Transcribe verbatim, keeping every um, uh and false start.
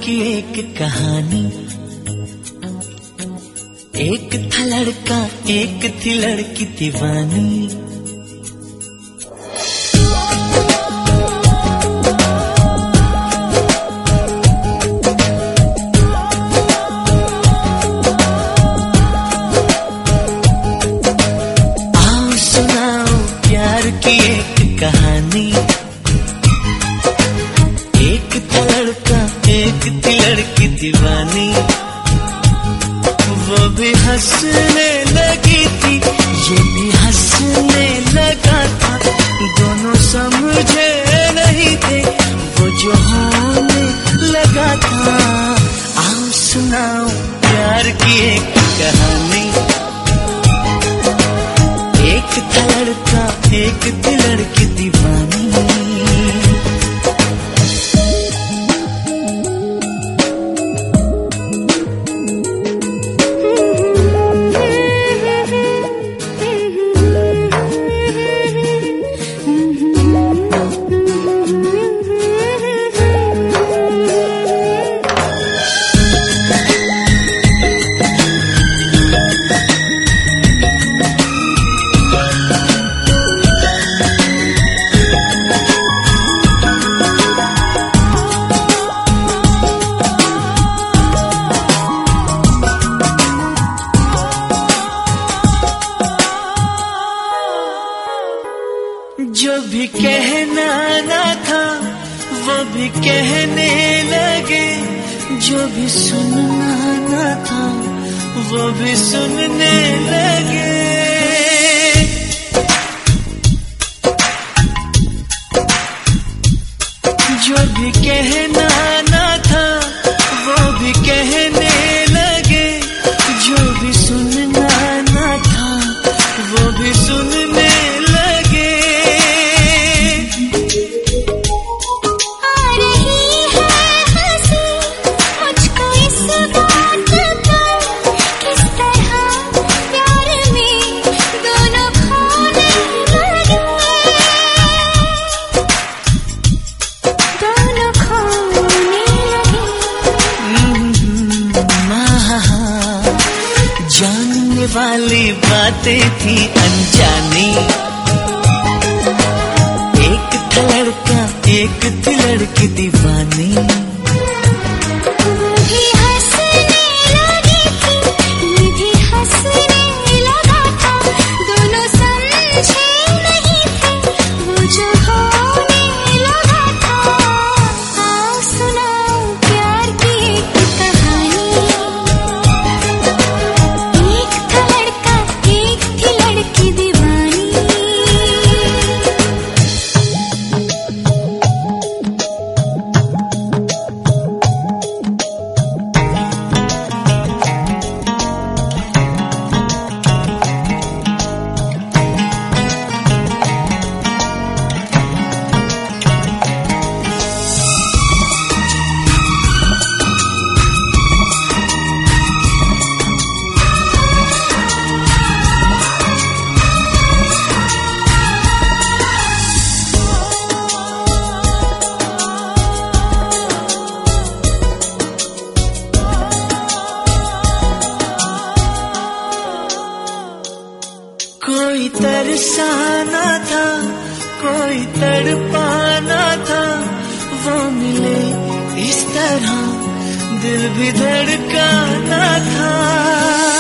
की एक कहानी। एक था लड़का, एक थी लड़की दीवानी। आओ सुनाओ प्यार की एक कहानी। एक था लड़का, एक थी लड़की दीवानी। वो भी हंसने लगी थी, ये भी हंसने लगा था। दोनों समझे नहीं थे, वो जो होने लगा था। आओ सुनाओ प्यार की एक कहानी। एक था लड़का, एक थी लड़की दीवानी। जो भी कहना ना था वो भी कहने लगे। जो भी सुनना ना था वो भी सुनने लगे। जो भी कहना ना था वो भी कहने लगे। जो भी सुनना ना था वो भी सुनने वाली बातें थी अनजानी। एक था लड़का, एक थी लड़की दीवानी। भी हंसने लगी थी, ये भी हंसने लगा था। दोनों समझे नहीं थे, वो जो होने लगा था। आओ सुनाओ प्यार की एक कहानी। कोई तरसाना था, कोई तड़पाना था। वो मिले इस तरह दिल भी धड़काना था।